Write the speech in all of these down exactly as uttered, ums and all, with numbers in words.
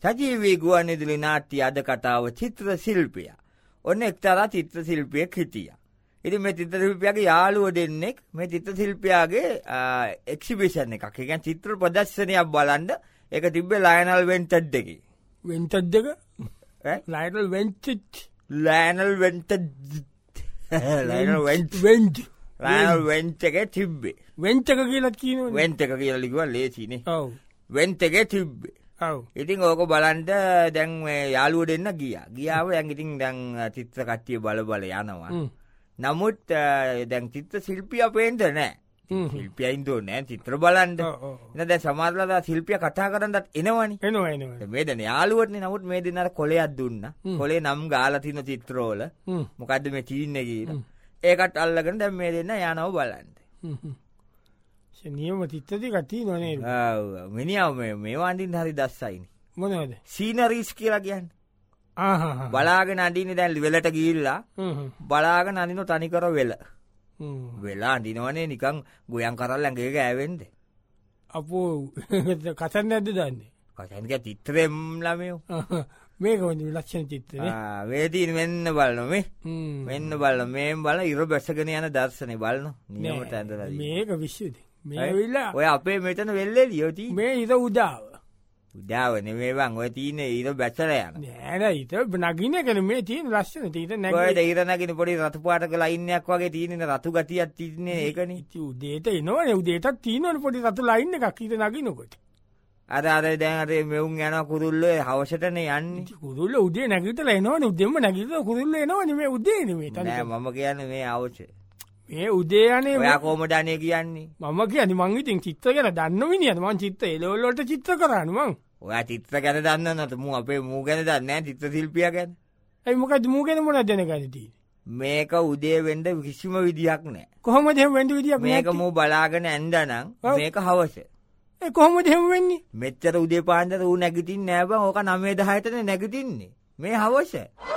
සජීවී ගුවන්විදුලි නාට්‍ය අද කතාව චිත්‍ර ශිල්පිය. ඔන්න එක්තරා චිත්‍ර ශිල්පියෙක් හිටියා. ඉතින් මේ චිත්‍ර ශිල්පියාගේ යාළුවෝ දෙන්නෙක් මේ චිත්‍ර ශිල්පියාගේ එක්සිබිෂන් එකක්. ඒ කියන්නේ චිත්‍ර ප්‍රදර්ශනයක් බලන්න ඒක තිබ්බේ ලයනල් වෙන්ටඩ් එකේ. වෙන්ටඩ් එක? ඈ ලයනල් වෙන්ටඩ්. ලයනල් වෙන්ටඩ්. ලයනල් වෙන්ට්. වෙන්ට්. ලයනල් වෙන්ට් එකේ තිබ්බේ. වෙන්ට් එක කියලා කියනවනේ. වෙන්ට් එක කියලා ලියුවා ලේසිනේ. ඔව්. වෙන්ට් එකේ තිබ්බේ. ඔව්. ඉතින් ඕක බලන්න දැන් මේ යාළුවෝ දෙන්න ගියා. ගියාම දැන් ඉතින් දැන් චිත්‍ර කට්ටිය බල බල යනවා. නමුත් දැන් චිත්‍ර ශිල්පියා පේන්නේ නැහැ. ශිල්පියා ඉන්නෝ නැහැ චිත්‍ර බලන්න. එහෙනම් දැන් සමහරවල්ලා ශිල්පියා කතා කරන්නත් එනවනේ. එනවා එනවා. මේ දෙන යාළුවෝනේ. නමුත් මේ දෙන්නාට කොලයක් දුන්නා. කොලේ නම් ගාලා තියෙන චිත්‍රවල මොකද්ද මේ තියෙන්නේ කියලා. ඒකට අල්ලගෙන දැන් මේ දෙන්න යනවා බලන්න. නියම චිත්‍ර ටිකක් තියෙනවා නේද? ආ මිනිහා මේ මේවා අඳින්න හරි දස්සයිනේ. මොනවද? සීනරිස් කියලා කියන්නේ. ආහා. බලාගෙන අඳින්නේ දැන් වෙලට ගිහිල්ලා. බලාගෙන අඳින තනිකර වෙල. වෙල අඳිනවනේ නිකන් ගෝයන් කරල් ඇඟේ ගෑවෙන්න. අපෝ කසන් නැද්ද දන්නේ? කසන් කිය චිත්‍රෙම් ළමයෝ. මේක වගේ ලක්ෂණ චිත්‍රනේ. ආ වේදීන් මෙන්න බලන්න මේ. මෙන්න බලන්න මේන් බලන ඉර බැසගෙන යන දර්ශනේ බලන්න. නියමට ඇඳලා. මේක විශ්වද? මේ ඔය අපේ මෙතන වෙල්ලෙලියෝ තියෙන්නේ. මේ ඉත උදාව. උදාව නෙමෙයි බං. ඔය තියෙන්නේ ඊට බැසලා යන. නෑ නෑ ඊට නගින්න එකනේ මේ තියෙන ලස්සන ඊට නැගින. ඔය ඊට නගින පොඩි රතු පාටක ලයින් එකක් වගේ තියෙන රතු ගතියක් තියෙන්නේ ඒකනේ. ඉතින් උදේට එනවනේ උදේටත් තියෙනවනේ පොඩි රතු ලයින් එකක් ඊට නගිනකොට. අර අර දැන් අර මෙවුන් යනවා කුරුල්ලෝ හවසටනේ යන්නේ. කුරුල්ලෝ උදේ නැගිටලා එනවනේ උදේම නැගිටලා කුරුල්ලෝ එනවනේ මේ උදේනේ මේ තනිය. නෑ මම කියන්නේ මේ අවශ්‍ය. මේ උදේ යන්නේ ඔයා කොහමද අනේ කියන්නේ? මම කියන්නේ මං ඉතින් චිත්‍ර ගැන දන්න මිනිහද මං චිත්‍ර එලවල වලට චිත්‍ර කරානේ මං. ඔයා චිත්‍ර ගැන දන්නව නැත මූ අපේ මූ ගැන දන්නේ නැහැ චිත්‍ර ශිල්පියා ගැන. ඒ මොකද මූ ගැන මොනවද දැනගන්නේ තියෙන්නේ? මේක උදේ වෙන්න කිසිම විදියක් නැහැ. කොහොමද එහෙම වෙන්න විදියක් නැහැ? මේක මූ බලාගෙන ඇඳනනම් මේක හවස. ඒ කොහොමද එහෙම වෙන්නේ? මෙච්චර උදේ පාන්දර ඌ නැගිටින්නේ නැහැ බං. ඕක නවය දහයටනේ නැගිටින්නේ. මේ හවස.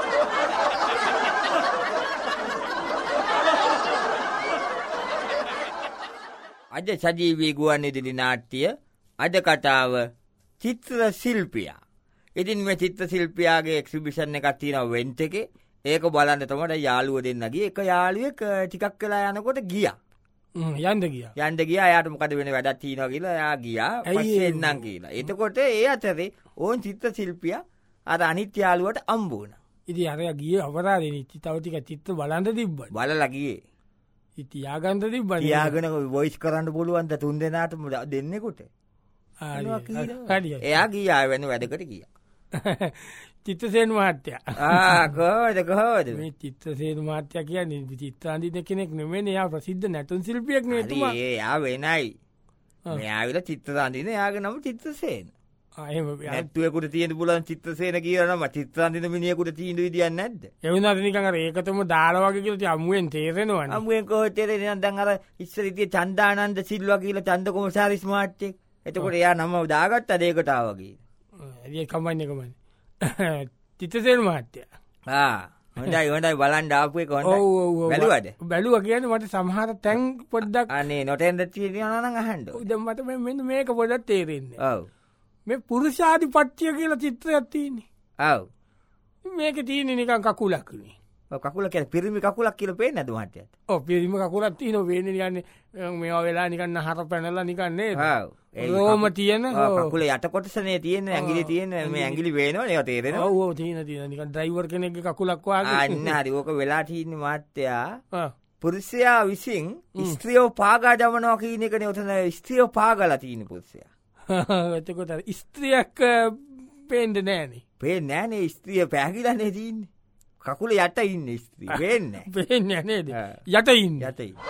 අද සජීවී ගුවන්විදුලි නාට්‍ය අද කතාව චිත්‍ර ශිල්පියා. ඉතින් මේ චිත්‍ර ශිල්පියාගේ එක්සිබිෂන් එකක් තියෙනවා වෙන්ට් එකේ. ඒක බලන්න තමයි යාළුවෝ දෙන්න ගියේ. එක යාළුවෙක් ටිකක් වෙලා යනකොට ගියා. හ්ම් යන්න ගියා. යන්න ගියා. එයාට මොකද වෙන වැඩක් තියෙනවා කියලා එයා ගියා. පස්සේ එන්නම් කියලා. එතකොට ඒ අතරේ ඕන් චිත්‍ර ශිල්පියා අර අනිත් යාළුවට අම්බ වුණා. ඉතින් අරයා ගියේ අවරාදේ තව ටික චිත්‍ර බලන්න තිබ්බා. බලලා ගියේ. ඉතින් යාගන්න තිබ්බනේ. තියාගෙන වොයිස් කරන්න පුළුවන් ද තුන් දෙනාටම දෙන්නෙකුට. එයා ගියා වෙන වැඩකට ගියා. චිත්‍රසේන මහත්තයා. ආ කොහොමද කොහොමද මේ චිත්‍රසේන මහත්තයා කියන්නේ චිත්‍ර අඳින කෙනෙක් නෙමෙයි. එයා ප්‍රසිද්ධ නැටුම් ශිල්පියෙක් නේ එතුමා. හරි එයා වෙනයි. මෙයා විතර චිත්‍ර අඳින එයාගේ නම චිත්‍රසේන. ආ එහෙම නැට්ටුවෙකුට තියෙන්න පුළුවන් චිත්‍රසේන කියලා නම චිත්‍ර අඳින මිනිහෙකුට තියෙන විදියක් නැද්ද? ඒ වුණාට නිකන් අර ඒකතම දාලා වගේ කියලා අමුවෙන් තේරෙනවනේ. අමුවෙන් කොහොමද තේරෙන්නේ? දැන් අර ඉස්සර ඉතින් චන්දානන්ද සිල්වා කියලා චන්ද කොමසාරිස් මහත්තයෙක්. එතකොට එයා නම දාගත්තා ඒකට ආවා කියලා. ඒ කමන්නේ කමන්නේ. චිත්‍රසේන මහත්තයා. ආ හොඳයි හොඳයි බලන්න ආපු එක හොඳයි. ඔව් ඔව් බැලුවද? බැලුවා කියන්නේ මට සමහර තැන් පොඩ්ඩක් අනේ නොටෙන්ද තියෙනවා නම් අහන්න. දැන් මට මෙන්න මේක පොඩ්ඩක් තේරෙන්නේ. ඔව්. මේ පුරුෂාධිපත්‍ය කියලා චිත්‍රයක් තියෙන්නේ. ඔව්. මේක තියෙන්නේ නිකන් කකුලක් නේ. ඔව් කකුල කියන්නේ පිරිමි කකුලක් කියලා පේන්නේ නැද්ද මහත්තයාට? ඔව් පිරිමි කකුලක් තියෙනවා වෙන්නේ නිකන් මේවා වෙලා නිකන් නහර පැනලා නිකන් නේද? ඔව්. රෝම තියෙන කකුලේ යට කොටසනේ තියෙන්නේ ඇඟිලි තියෙන්නේ මේ ඇඟිලි වේනවනේ ඒවා තේරෙනවා. ඔව් ඔව් තියෙන තියෙන නිකන් ඩ්‍රයිවර් කෙනෙක්ගේ කකුලක් වගේ. අන්න හරි ඕක වෙලා තියෙන්නේ මහත්තයා. පුරුෂයා විසින් ස්ත්‍රියව පාගා දමනවා කියන එකනේ උතන ස්ත්‍රියව පාගලා තියෙන පුරුෂයා. එතකොට ස්ත්‍රියක් පේන්නේ නෑනේ. පේන්නේ නෑනේ ස්ත්‍රිය පෑගිලානේ තියෙන්නේ. කකුල යට ඉන්නේ ස්ත්‍රිය. පේන්නේ නෑ. පේන්නේ නේද? යට ඉන්නේ. යට ඉන්නේ.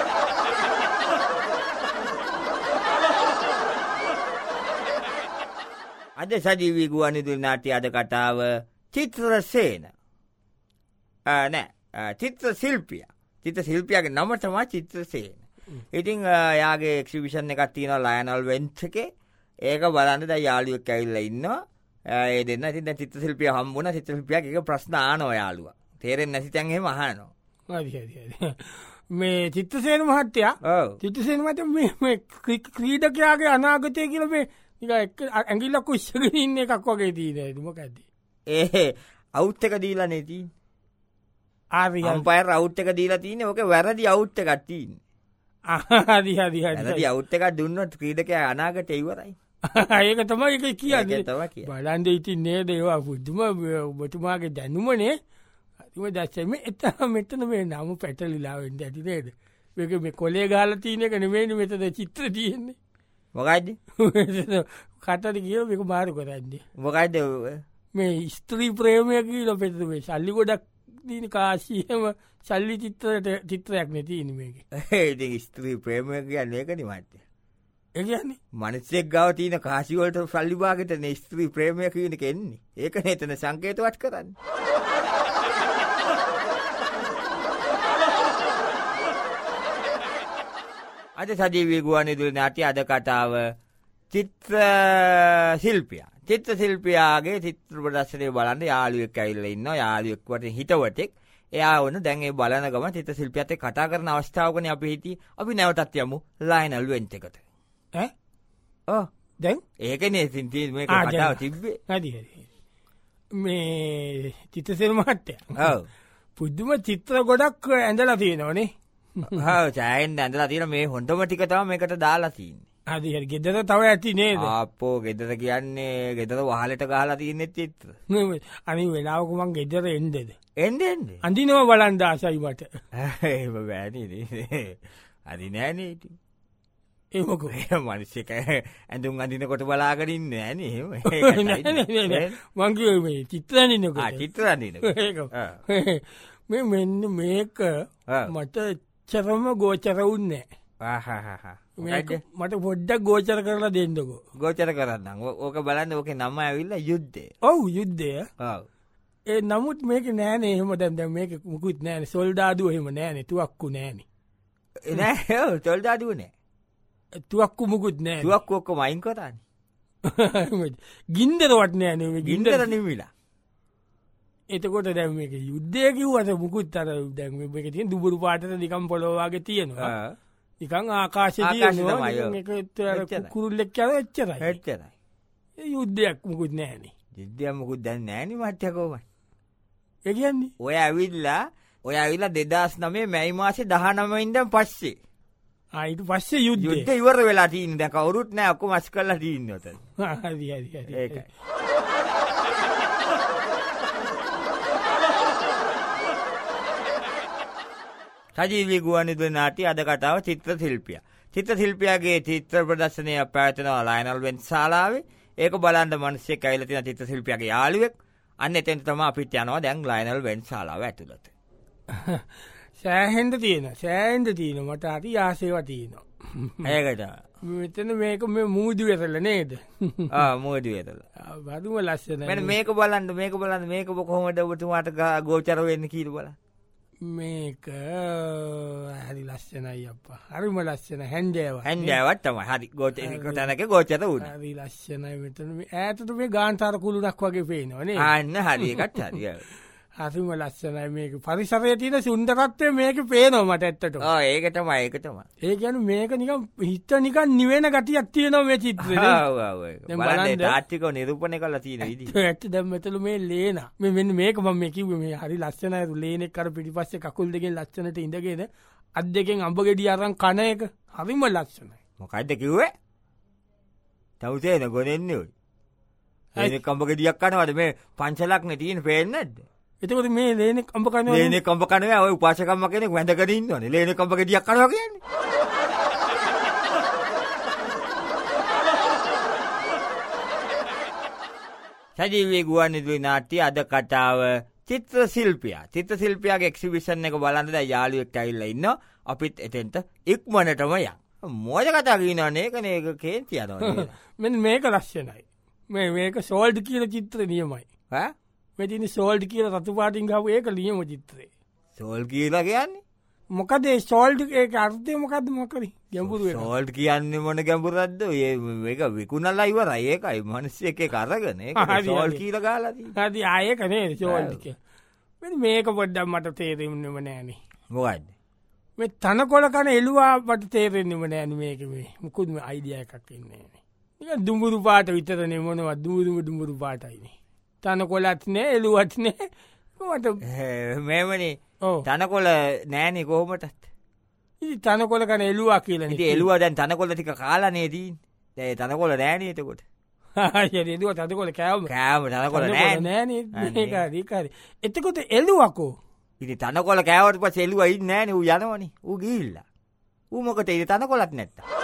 අද සජීවී ගුවන්විදුලි නාට්‍ය අද කතාව චිත්‍රසේන. ආ නෑ චිත්‍ර ශිල්පියා. චිත්‍ර ශිල්පියාගේ නම තමයි චිත්‍රසේන. ඉතින් යාගේ එක්සිබිෂන් එකක් තියෙනවා ලයනල් වෙන්ට් එකේ. ඒක බලන්න දැන් යාළුවෙක් ඇවිල්ලා ඉන්නවා. ඒ දෙන්න ඉතින් දැන් චිත්‍ර ශිල්පියා හම්බුණා. චිත්‍ර ශිල්පියාගේ එක ප්‍රශ්න අහනවා යාළුවා. තේරෙන්නේ නැති තැන් එහෙම අහනවා. හරි හරි හරි. මේ චිත්‍රසේන මහත්තයා ඔව් චිත්‍රසේන මහත්තයා මේ මේ ක්‍රීඩකයාගේ අනාගතය කියලා මේ ඇගිල්ලක් උස්සගෙන ඉන්න එකක් වගේ තිීන මොක ඇද ඒ අවුට් එක දීලා නැතින් ආම්පය රෞට් එක දීලා තියන ඕක වැරදි අවුට්ට ගත්තිීන් ආදිහදිහදි අවුට් එක දුන්නත් ක්‍රීඩක අනාගට ඉවරයි ඒක තම එක කියන්න තම කිය බලන්ද ඉතින් නේ දේවා පුද්දුම බොතුමාගේ දැනුමනේ අතිම දස්සම එත මෙතන මේ නම පැටලිලාවෙන්ට ඇතිනේද ඒක මේ කොලේ ගාල තියන එක නෙමේනි මෙතද චිත්‍ර තියෙන්නේ මොකයිද කටට කියල මේක මාරු කරන්නේ මොකයිද මේ ස්ත්‍රී ප්‍රේමය කියල පෙතුවේ සල්ලි ගොඩක් දීන කාශයම සල්ලි චිත්‍රයට චිත්‍රයක් නැතින මේක ඒ ස්ත්‍රී ප්‍රේමය කියන්න ඒකන මත්ය ඒගන්නේ මනසෙක් ගව තියන කාශිවලට සල්ලිභාගට ස්ත්‍රී ප්‍රේමය කියනක එන්නේ ඒක නතන සංකේතවත් කරන්න අද සජීවී ගුවන්විදුලි නාට්‍ය අද කතාව චිත්‍ර ශිල්පිය චිත්‍ර ශිල්පියාගේ චිත්‍ර ප්‍රදර්ශනය බලන්න යාළුවෙක් ඇවිල්ලා ඉන්නවා යාළුවෙක් වටේ හිටවතෙක් එයා වුණ දැන් ඒ බලන ගම චිත්‍ර ශිල්පියාත් එක්ක කතා කරන අවස්ථාවකනේ අපි හිටියේ අපි නැවතත් යමු ලයනල් වෙන්ට් එකට ඈ ඔව් දැන් ඒකනේ ඉතින් මේක කතාව තිබ්බේ හරි හරි මේ චිත්‍රසේන මහත්තයා ඔව් පුදුම චිත්‍ර ගොඩක් ඇඳලා තියෙනවනේ හා චෑෙන් ඇඳලා තියෙන මේ හොඳම ටික තමයි මේකට දාලා තියන්නේ අදි හරි ගෙදර තව ඇති නේද අපෝ ගෙදර කියන්නේ ගෙදර වහලට ගහලා තියන්නේ චිත්‍ර අනි වෙලාවකුමන් ගෙදර එන්දද එන්ඩ එන්ඩ අඳිනව බලන්ද ආසයි මට ඒම බෑනී අදි නෑනීට ඒමක මනිස්සක ඇඳුම් අඳිනකොට බලාගරින්න ෑන මංගේ මේ චිත්‍රනිනක චිත්‍රන්දින මේ මෙන්න මේක මට චරම ගෝචර උන්නේ මට පොඩ්ඩක් ගෝචර කරලා දෙන්නකෝ ගෝචර කරන්න ඕක බලන්න ඕක නම ඇවිල්ල යුද්ධේ ඔවු යුද්ධය ඒ නමුත් මේක නෑනේ එහෙම දැන්ද මේක මුකුත් නෑන සොල්දාදුව එහෙම නෑනෙ තුවක්කු නෑන නෑ තොල්දාදුව නෑ තුවක්කු මුකුත් නෑ තුවක් ඔක්කො මයින් කරන්න ගින්දරවත් නෑනේ ගින්දර නිමිලා එතකොට දැම මේක යුද්ධය කිව්වත මුකුත් අර දැම එක තිය දුබුරු පාටට නිකම් පොලොවාගේ තියෙනවා නිකං ආකාශ කුරුල්ලෙක් යව එච්චරයි එච්චරයි යුද්ධයක් මුකුත් නෑනේ යුද්ධයක් මුකුත් දැන් නෑන මට්‍යකෝම ඒගන්නේ ඔය ඇවිල්ලා ඔය ඇවිල්ලා දෙදස් නමේ මැයි මාසේ දහනමයින්දම් පස්සේ අයිට පස්සේ යුද්ධ ඉවර වෙලා තිීන් දැ කවරුත් නෑ ඔක්කො මස් කරලා තිීන්නත ඒකයි සජීවී ගුවන්විදුලි නාට්‍ය අද කතාව චිත්‍ර ශිල්පියා. චිත්‍ර ශිල්පියාගේ චිත්‍ර ප්‍රදර්ශනය පැවැත්වෙනවා ලයනල් වෙන්ට් ශාලාවේ. ඒක බලන්න මිනිස්සෙක් ඇවිල්ලා තියෙන චිත්‍ර ශිල්පියාගේ යාළුවෙක්. අන්න එතෙන් තමයි අපිට යනවා දැන් ලයනල් වෙන්ට් ශාලාව ඇතුළත. සෑහෙන්න තියෙනවා. සෑහෙන්න තියෙනවා. මට හරි ආසේව තියෙනවා. ඒකට මෙතන මේක මේ මූදු වෙතල නේද? ආ මූදු වෙතල. බඩුම ලස්සනයි. මෙන්න මේක බලන්න මේක බලන්න මේක කොහොමද ඔබතුමාට ගෝචර වෙන්නේ කියලා බලන්න. මේක හරි ලස්සනයි අප්පා හරිම ලස්සන හැන්ඩෑව හැන්ඩෑවත් තමයි හරි ගෝචක තැනක ගෝචත වුණ හරි ලස්සනයි මෙතන ඇතට මේ ගාන්තාර කුළුණක් වගේ පේනවනේ අන්න හරිකත් හරි හරිම ලස්සනයි මේක පරිසරය තියෙන සුන්දරත්වය මේක පේනවා මට ඇත්තට ඒකටම ඒකටම ඒ ගැන මේක නිකම් හිත නිකන් නිවෙන ගතියක් තියෙනවා මේ චිත්‍රේ තාත්තික නිරූපණය කලා තියෙන විදි ඇත්ත දැම් මෙතලු මේ ලේන මෙන්න මේක මම මේ කිව්ව මේ හරි ලස්සනයි ලේනෙක් කර පිටිපස්සේ කකුල් දෙකෙන් ලස්සනට ඉඳගෙන අත් දෙකෙන් අඹ ගෙඩි අරන් කන එක හරිම ලස්සනයි මොකක්ද කිව්වේ තවුසේන ගොනෙන්නේ ඔයි ඒ කම්බ ගෙඩියක් කනවද මේ පංචලක්නේ තියෙන පේන්නේ නැද්ද එතකොට මේ ලේන කම්ප කන ලේන කම්ප කනව ඔය උපාසකම්ම කෙනෙක් වැඳගෙන ඉන්නවනේ ලේන කම්ප ගෙඩියක් කනවා කියන්නේ සජීවී ගුවන්විදුලි නාට්‍ය අද කතාව චිත්‍ර ශිල්පියා චිත්‍ර ශිල්පියාගේ එක්සිබිෂන් එක බලන්න දැන් යාළුවෙක් ඇවිල්ලා ඉන්නවා අපිත් එතෙන්ට ඉක්මනටම යන් මොකද කතා කියනවනේ ඒකනේ ඒක කේන්ති යනවා මෙන්න මේක ලස්සනයි මේ මේක සෝල්ඩ් කියන චිත්‍ර නියමයි ඈ මෙතින සෝල්ඩ් කියල රතු පාටින් ගව ඒක ලියම චිත්‍රේ සෝල් කියලා කියන්නේ මොකද සෝල්ඩ් ඒ අර්ථය මොකක්ද මොකරි ගැඹුරු සෝල්ඩ් කියන්නේ මොන ගැඹුරද්ද ඒක විකුණල්ලා ඉවර ඒකයි මනස්ස එක කරගන සෝල් කියල ගාලදී හදි ආයකනේ සෝල්ඩික මේක පොඩ්ඩම් මට තේරෙන්නම නෑනේ මොකක්ද මේ තනකොල කන එළුවා පට තේරෙන්න්නම නෑන මේක මේ මුකුත්ම අයිඩිය එකක් ඉන්නේනේ දුඹුරු පාට විතරනේ මොනවත් දුමුදුම දුඹුරු පාටයිනේ. තන කොලත් නෑ එළුවත් නෑ මට මෙමනි තනකොල නෑනෙ කෝමටත් ඉ තනකොල කන එලුවා කියලන එලුව දැන් තනකොල ටික කාලනේදීන් ඇය තනකොල නෑනීතකොට යදුව තදකොල කෑම කෑම තනකොල නෑනකාරකාර එතකොට එල්ලුවකෝ ඉති තනකොල කෑවට පස් එලුව ඉන්න නෑන වූ යනවනි ඌ ගිල්ල ඌමකට ඉ තනකොලත් නැත්ත